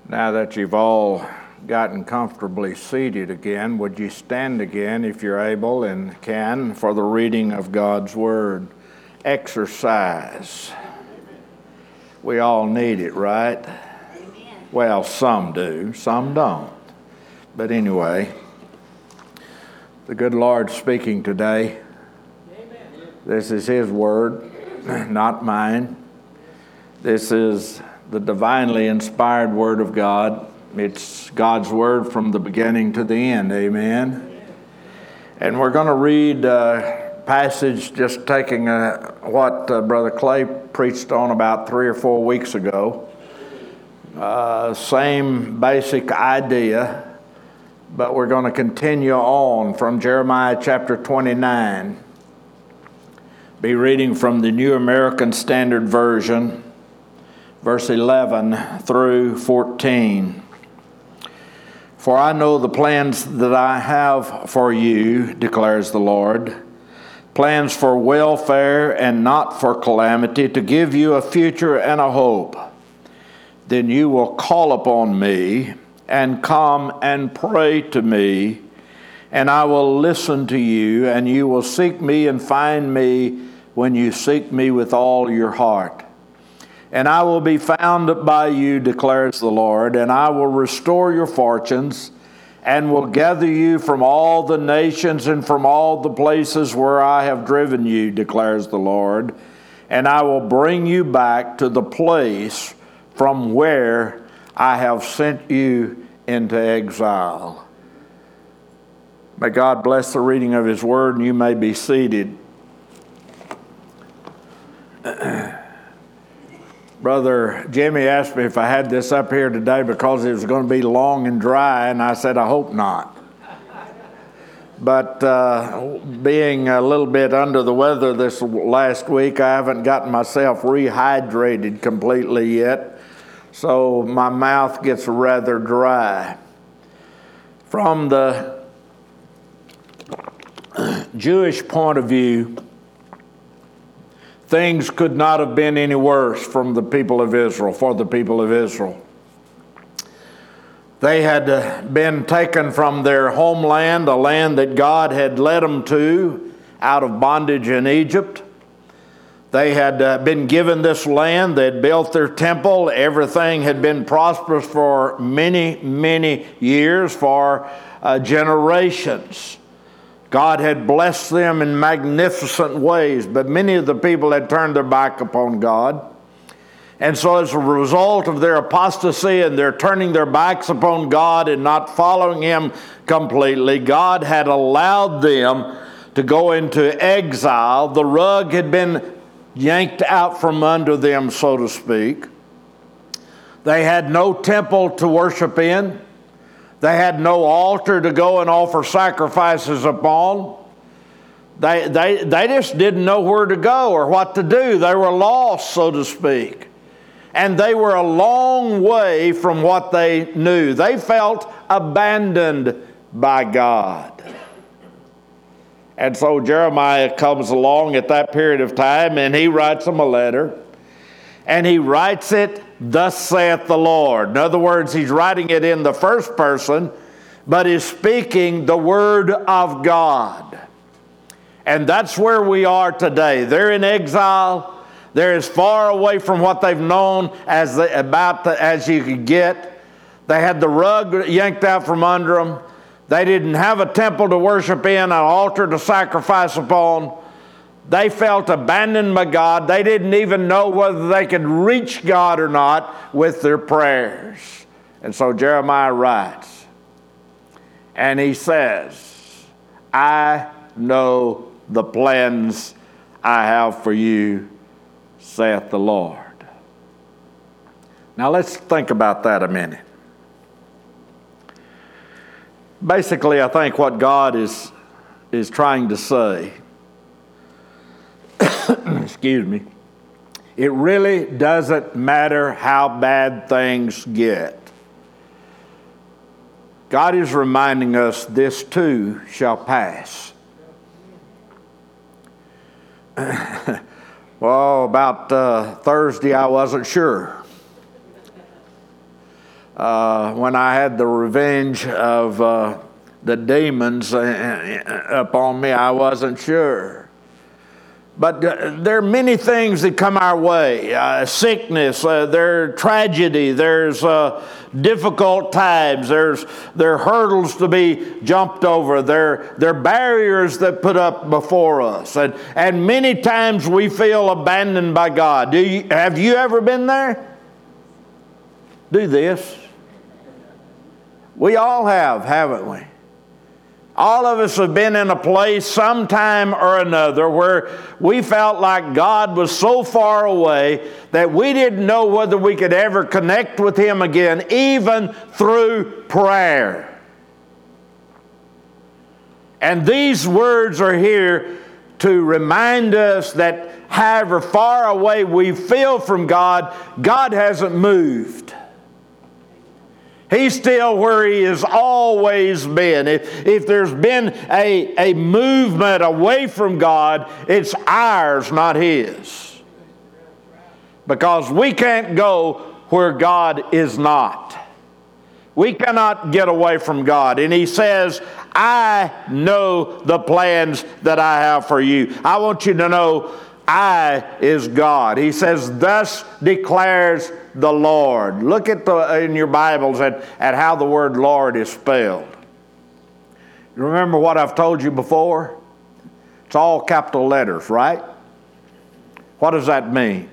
Now that you've all gotten comfortably seated again, would you stand again if you're able and can for the reading of God's Word? Exercise. We all need it, right? Amen. Well, some do, some don't. But anyway, the good Lord speaking today. Amen. This is His Word, not mine. This is the divinely inspired Word of God. It's God's Word from the beginning to the end. Amen. And we're going to read a passage just taking what Brother Clay preached on about 3 or 4 weeks ago. Same basic idea, but we're going to continue on from Jeremiah chapter 29. Be reading from the New American Standard Version, verse 11 through 14. For I know the plans that I have for you, declares the Lord, plans for welfare and not for calamity, to give you a future and a hope. Then you will call upon me and come and pray to me, and I will listen to you, and you will seek me and find me when you seek me with all your heart. And I will be found by you, declares the Lord, and I will restore your fortunes, and will gather you from all the nations and from all the places where I have driven you, declares the Lord, and I will bring you back to the place from where I have sent you into exile. May God bless the reading of His Word, and you may be seated. Brother Jimmy asked me if I had this up here today because it was going to be long and dry, and I said, I hope not. But being a little bit under the weather this last week, I haven't gotten myself rehydrated completely yet, so my mouth gets rather dry. From the Jewish point of view, things could not have been any worse from the people of Israel, for the people of Israel. They had been taken from their homeland, a land that God had led them to out of bondage in Egypt. They had been given this land. They had built their temple. Everything had been prosperous for many, many years, for generations. God had blessed them in magnificent ways, but many of the people had turned their back upon God. And so as a result of their apostasy and their turning their backs upon God and not following Him completely, God had allowed them to go into exile. The rug had been yanked out from under them, so to speak. They had no temple to worship in. They had no altar to go and offer sacrifices upon. They just didn't know where to go or what to do. They were lost, so to speak. And they were a long way from what they knew. They felt abandoned by God. And so Jeremiah comes along at that period of time, and he writes them a letter. And he writes it, thus saith the Lord. In other words, he's writing it in the first person, but is speaking the word of God. And that's where we are today. They're in exile. They're as far away from what they've known as you could get. They had the rug yanked out from under them. They didn't have a temple to worship in, an altar to sacrifice upon. They felt abandoned by God. They didn't even know whether they could reach God or not with their prayers. And so Jeremiah writes, and he says, I know the plans I have for you, saith the Lord. Now let's think about that a minute. Basically, I think what God is trying to say, excuse me, it really doesn't matter how bad things get. God is reminding us this too shall pass. Well, about Thursday I wasn't sure. when I had the revenge of the demons upon me, I wasn't sure. But there are many things that come our way. Sickness, there's tragedy, there's difficult times, there are hurdles to be jumped over, there are barriers that put up before us. And many times we feel abandoned by God. Have you ever been there? Do this. We all have, haven't we? All of us have been in a place sometime or another where we felt like God was so far away that we didn't know whether we could ever connect with Him again, even through prayer. And these words are here to remind us that however far away we feel from God, God hasn't moved. He's still where He has always been. If there's been a movement away from God, it's ours, not His. Because we can't go where God is not. We cannot get away from God. And He says, I know the plans that I have for you. I want you to know I is God. He says, thus declares the Lord. Look at in your Bibles at how the word Lord is spelled. You remember what I've told you before? It's all capital letters, right? What does that mean?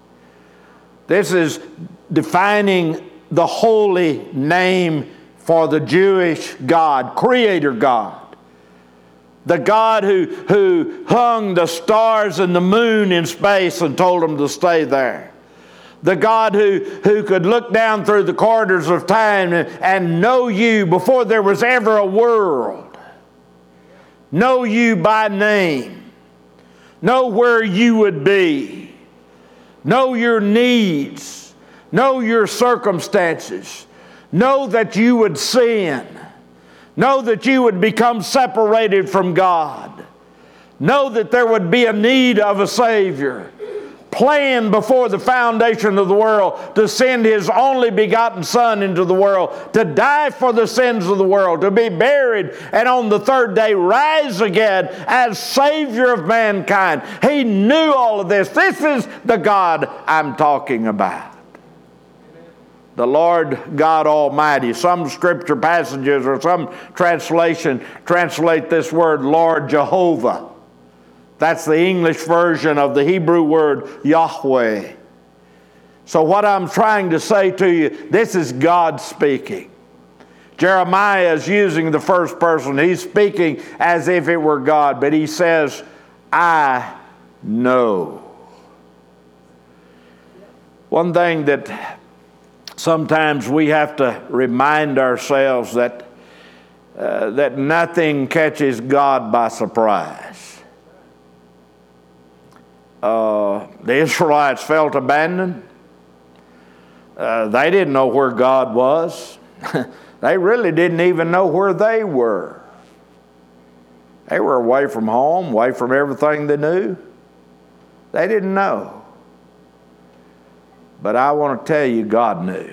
This is defining the holy name for the Jewish God, Creator God. The God who hung the stars and the moon in space and told them to stay there. The God who could look down through the corridors of time and know you before there was ever a world. Know you by name. Know where you would be. Know your needs. Know your circumstances. Know that you would sin. Know that you would become separated from God. Know that there would be a need of a Savior. Planned before the foundation of the world to send His only begotten Son into the world, to die for the sins of the world, to be buried, and on the third day rise again as Savior of mankind. He knew all of this. This is the God I'm talking about. The Lord God Almighty. Some scripture passages or some translation translate this word Lord Jehovah. That's the English version of the Hebrew word Yahweh. So what I'm trying to say to you, this is God speaking. Jeremiah is using the first person. He's speaking as if it were God, but he says, I know. One thing that sometimes we have to remind ourselves that nothing catches God by surprise. The Israelites felt abandoned. They didn't know where God was. They really didn't even know where they were. They were away from home, away from everything they knew. They didn't know. But I want to tell you, God knew.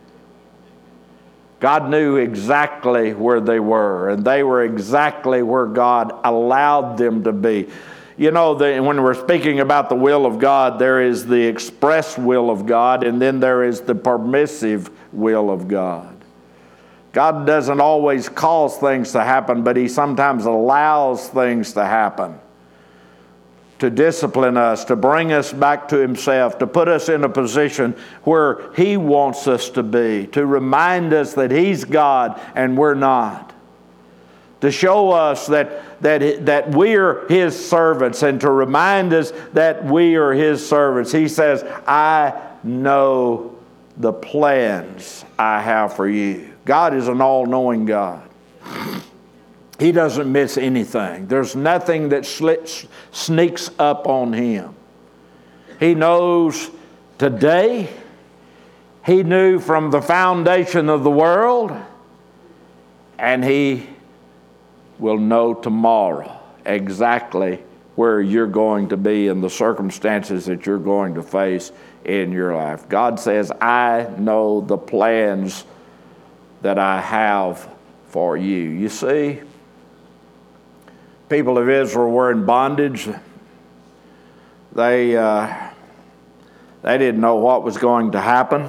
God knew exactly where they were, and they were exactly where God allowed them to be. You know, when we're speaking about the will of God, there is the express will of God, and then there is the permissive will of God. God doesn't always cause things to happen, but He sometimes allows things to happen to discipline us, to bring us back to Himself, to put us in a position where He wants us to be, to remind us that He's God and we're not, to show us that we are His servants, and to remind us that we are His servants. He says, I know the plans I have for you. God is an all-knowing God. He doesn't miss anything. There's nothing that sneaks up on Him. He knows today. He knew from the foundation of the world. And He will know tomorrow exactly where you're going to be and the circumstances that you're going to face in your life. God says, I know the plans that I have for you. You see, people of Israel were in bondage. They didn't know what was going to happen.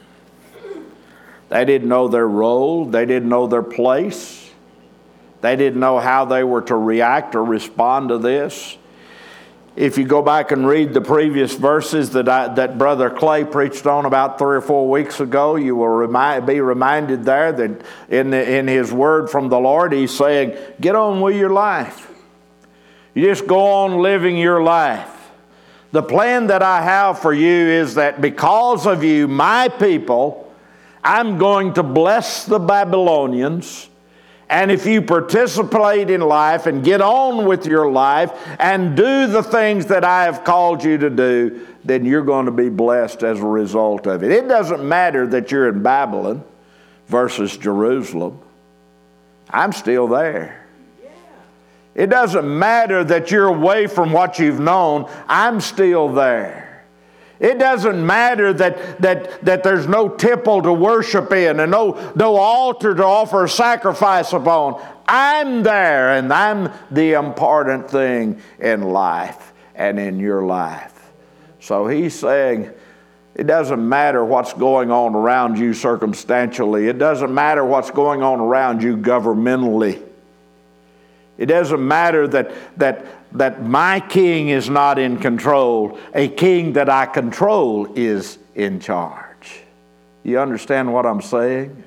They didn't know their role. They didn't know their place. They didn't know how they were to react or respond to this. If you go back and read the previous verses that Brother Clay preached on about 3 or 4 weeks ago, you will be reminded there that in his word from the Lord, he's saying, get on with your life. You just go on living your life. The plan that I have for you is that because of you, my people, I'm going to bless the Babylonians. And if you participate in life and get on with your life and do the things that I have called you to do, then you're going to be blessed as a result of it. It doesn't matter that you're in Babylon versus Jerusalem. I'm still there. It doesn't matter that you're away from what you've known. I'm still there. It doesn't matter that there's no temple to worship in and no altar to offer a sacrifice upon. I'm there, and I'm the important thing in life and in your life. So he's saying, it doesn't matter what's going on around you circumstantially. It doesn't matter what's going on around you governmentally. It doesn't matter that my king is not in control. A king that I control is in charge. You understand what I'm saying?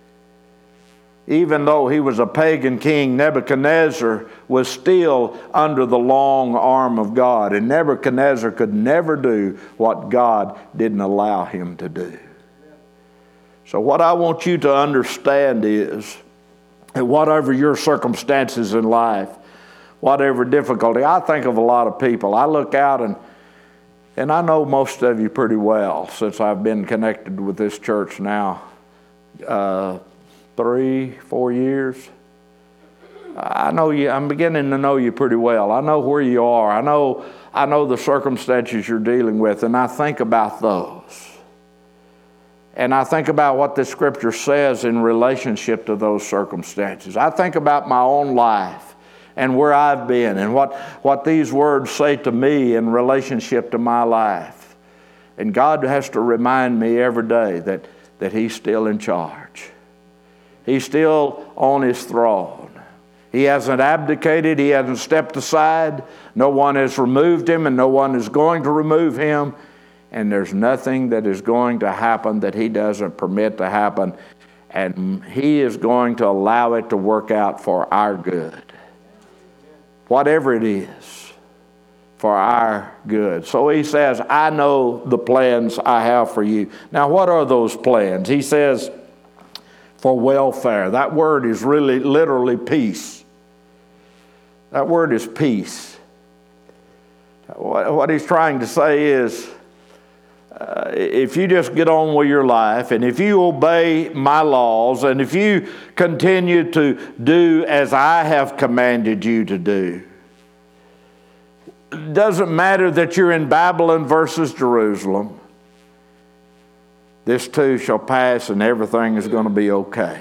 Even though he was a pagan king, Nebuchadnezzar was still under the long arm of God. And Nebuchadnezzar could never do what God didn't allow him to do. So what I want you to understand is, and whatever your circumstances in life, whatever difficulty, I think of a lot of people. I look out and I know most of you pretty well since I've been connected with this church now 3-4 years. I know you. I'm beginning to know you pretty well. I know where you are. I know the circumstances you're dealing with, and I think about those. And I think about what the Scripture says in relationship to those circumstances. I think about my own life and where I've been and what these words say to me in relationship to my life. And God has to remind me every day that He's still in charge. He's still on His throne. He hasn't abdicated. He hasn't stepped aside. No one has removed Him, and no one is going to remove Him. And there's nothing that is going to happen that He doesn't permit to happen. And He is going to allow it to work out for our good. Whatever it is, for our good. So He says, I know the plans I have for you. Now, what are those plans? He says, for welfare. That word is really literally peace. That word is peace. What He's trying to say is, if you just get on with your life, and if you obey my laws, and if you continue to do as I have commanded you to do, it doesn't matter that you're in Babylon versus Jerusalem. This too shall pass, and everything is going to be okay.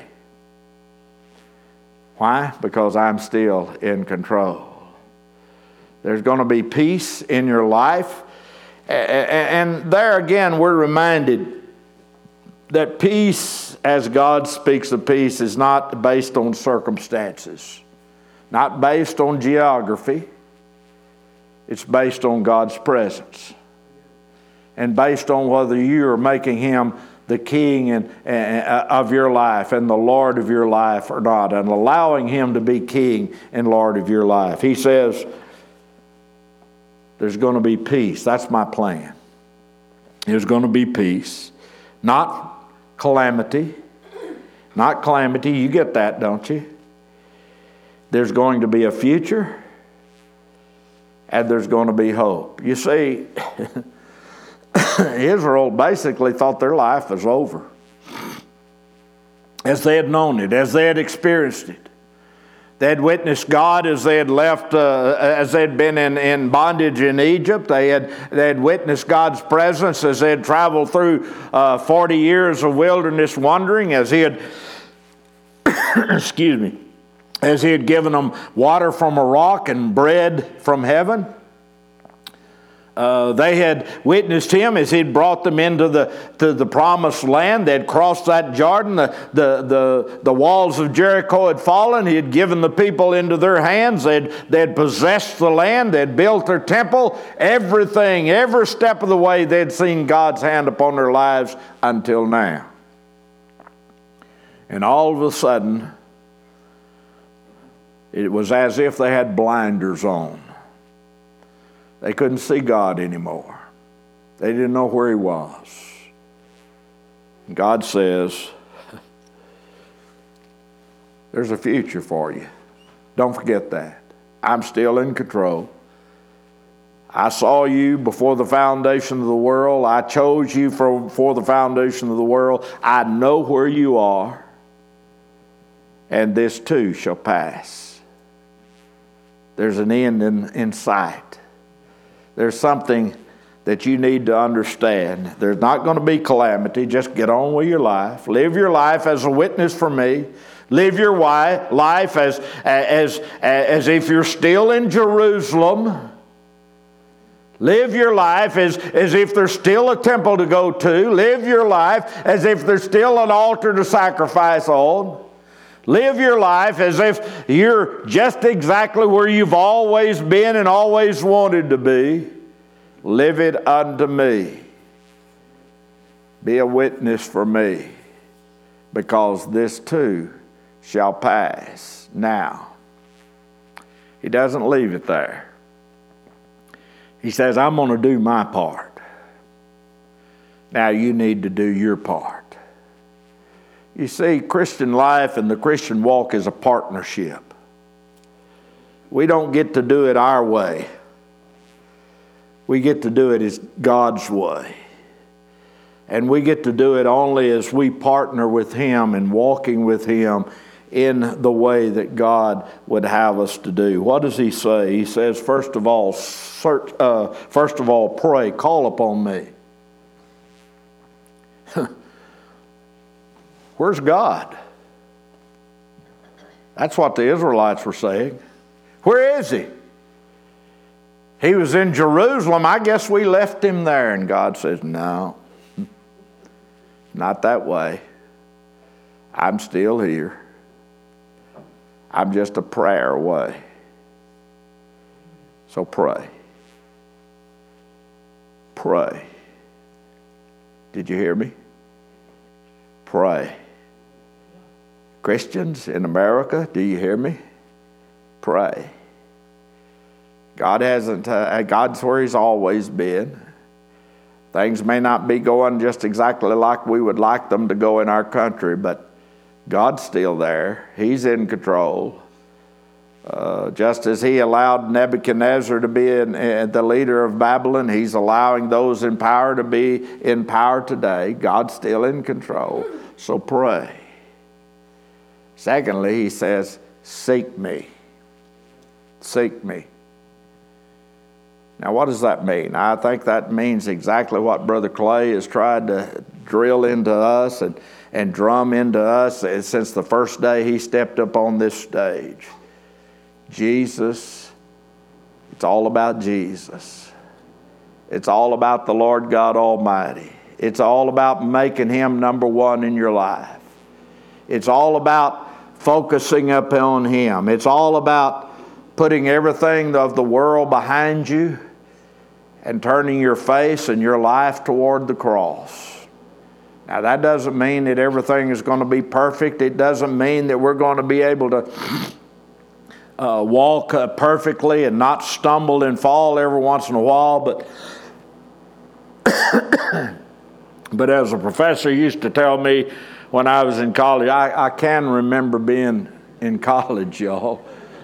Why? Because I'm still in control. There's going to be peace in your life. And there again, we're reminded that peace, as God speaks of peace, is not based on circumstances, not based on geography. It's based on God's presence, and based on whether you are making Him the King of your life and the Lord of your life or not, and allowing Him to be King and Lord of your life. He says, there's going to be peace. That's my plan. There's going to be peace. Not calamity. Not calamity. You get that, don't you? There's going to be a future, and there's going to be hope. You see, Israel basically thought their life was over. As they had known it, as they had experienced it. They had witnessed God as they had left, as they had been in bondage in Egypt. They had witnessed God's presence as they had traveled through 40 years of wilderness wandering, as He had excuse me, as he had given them water from a rock and bread from heaven. They had witnessed him as he'd brought them into the promised land. They had crossed that Jordan. The walls of Jericho had fallen. He had given the people into their hands. They had possessed the land. They had built their temple. Everything, every step of the way, they had seen God's hand upon their lives until now. And all of a sudden, it was as if they had blinders on. They couldn't see God anymore. They didn't know where he was. God says, there's a future for you. Don't forget that. I'm still in control. I saw you before the foundation of the world. I chose you before the foundation of the world. I know where you are. And this too shall pass. There's an end in sight. There's something that you need to understand. There's not going to be calamity. Just get on with your life. Live your life as a witness for me. Live your life as if you're still in Jerusalem. Live your life as if there's still a temple to go to. Live your life as if there's still an altar to sacrifice on. Live your life as if you're just exactly where you've always been and always wanted to be. Live it unto me. Be a witness for me, because this too shall pass. Now, he doesn't leave it there. He says, I'm going to do my part. Now you need to do your part. You see, Christian life and the Christian walk is a partnership. We don't get to do it our way. We get to do it as God's way. And we get to do it only as we partner with him and walking with him in the way that God would have us to do. What does he say? He says, first of all, pray, call upon me. Where's God? That's what the Israelites were saying. Where is he? He was in Jerusalem. I guess we left him there. And God says, no, not that way. I'm still here. I'm just a prayer away. So pray. Pray. Did you hear me? Pray. Christians in America, do you hear me? Pray. God's where he's always been. Things may not be going just exactly like we would like them to go in our country, but God's still there. He's in control. Just as he allowed Nebuchadnezzar to be the leader of Babylon, he's allowing those in power to be in power today. God's still in control. So pray. Secondly, he says, seek me. Seek me. Now, what does that mean? I think that means exactly what Brother Clay has tried to drill into us and drum into us since the first day he stepped up on this stage. Jesus, it's all about Jesus. It's all about the Lord God Almighty. It's all about making him number one in your life. It's all about focusing upon him. It's all about putting everything of the world behind you and turning your face and your life toward the cross. Now, that doesn't mean that everything is going to be perfect. It doesn't mean that we're going to be able to walk perfectly and not stumble and fall every once in a while. But as a professor used to tell me when I was in college, I can remember being in college, y'all.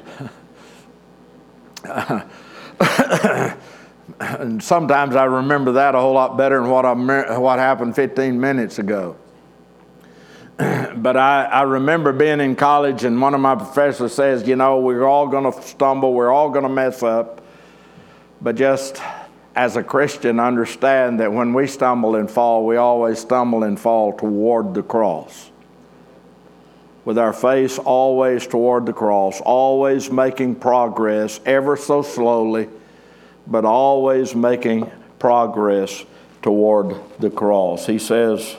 And sometimes I remember that a whole lot better than what happened 15 minutes ago. But I remember being in college and one of my professors says, you know, we're all going to stumble, we're all going to mess up. But just as a Christian, understand that when we stumble and fall, we always stumble and fall toward the cross. with our face always toward the cross, always making progress, ever so slowly, but always making progress toward the cross. He says,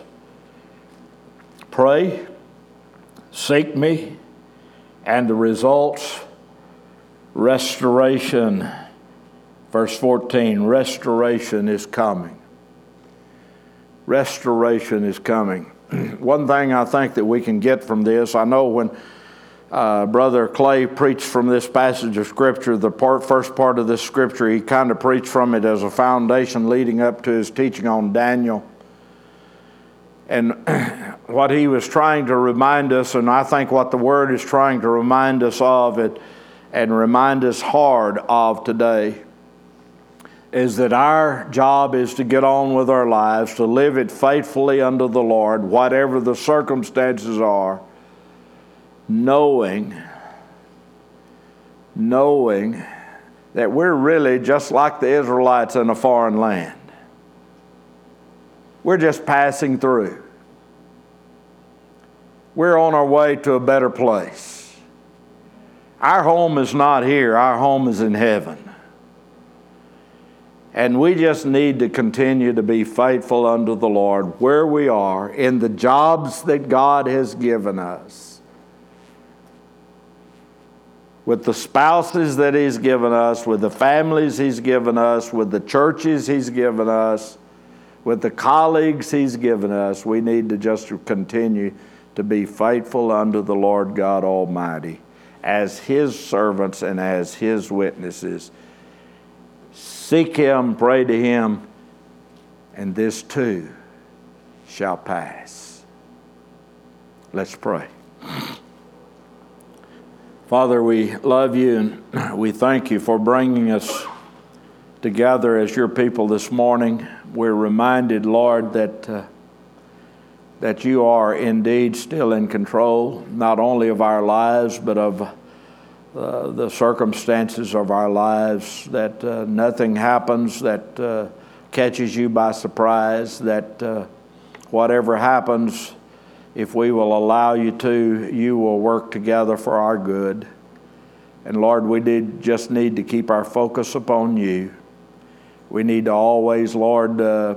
pray, seek me, and the results, restoration. Verse 14, restoration is coming. Restoration is coming. One thing I think that we can get from this, I know when Brother Clay preached from this passage of Scripture, the first part of this Scripture, he kind of preached from it as a foundation leading up to his teaching on Daniel. And what he was trying to remind us, and I think what the Word is trying to remind us of it, and remind us hard of today, is that our job is to get on with our lives, to live it faithfully unto the Lord, whatever the circumstances are, knowing that we're really just like the Israelites in a foreign land. We're just passing through. We're on our way to a better place. Our home is not here. Our home is in heaven. And we just need to continue to be faithful unto the Lord where we are, in the jobs that God has given us, with the spouses that He's given us, with the families He's given us, with the churches He's given us, with the colleagues He's given us. We need to just continue to be faithful unto the Lord God Almighty as His servants and as His witnesses. Seek Him, pray to Him, and this too shall pass. Let's pray. Father, we love You and we thank You for bringing us together as Your people this morning. We're reminded, Lord, that You are indeed still in control, not only of our lives, but of the circumstances of our lives, that nothing happens that catches You by surprise, that whatever happens, if we will allow You to, You will work together for our good. And Lord, we just need to keep our focus upon You. We need to always, Lord,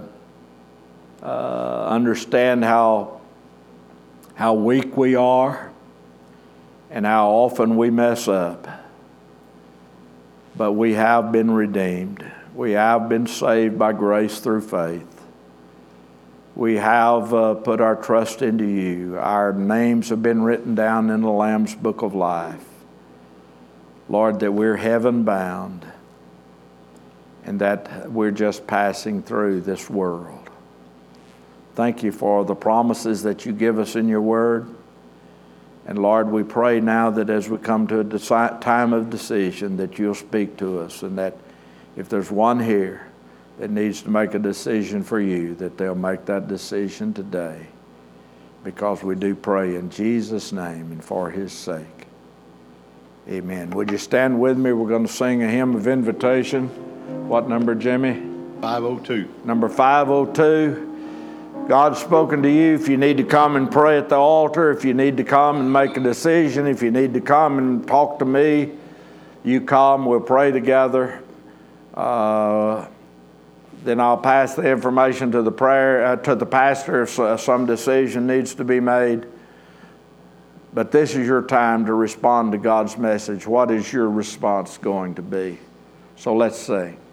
understand how weak we are and how often we mess up. But we have been redeemed. We have been saved by grace through faith. We have put our trust into You. Our names have been written down in the Lamb's Book of Life. Lord, that we're heaven bound and that we're just passing through this world. Thank You for the promises that You give us in Your Word. And Lord, we pray now that as we come to a time of decision, that You'll speak to us, and that if there's one here that needs to make a decision for You, that they'll make that decision today, because we do pray in Jesus' name and for His sake. Amen. Would you stand with me? We're going to sing a hymn of invitation. What number, Jimmy? 502. Number 502. God's spoken to you. If you need to come and pray at the altar, if you need to come and make a decision, if you need to come and talk to me, you come. We'll pray together. Then I'll pass the information to the pastor if some decision needs to be made. But this is your time to respond to God's message. What is your response going to be? So let's sing.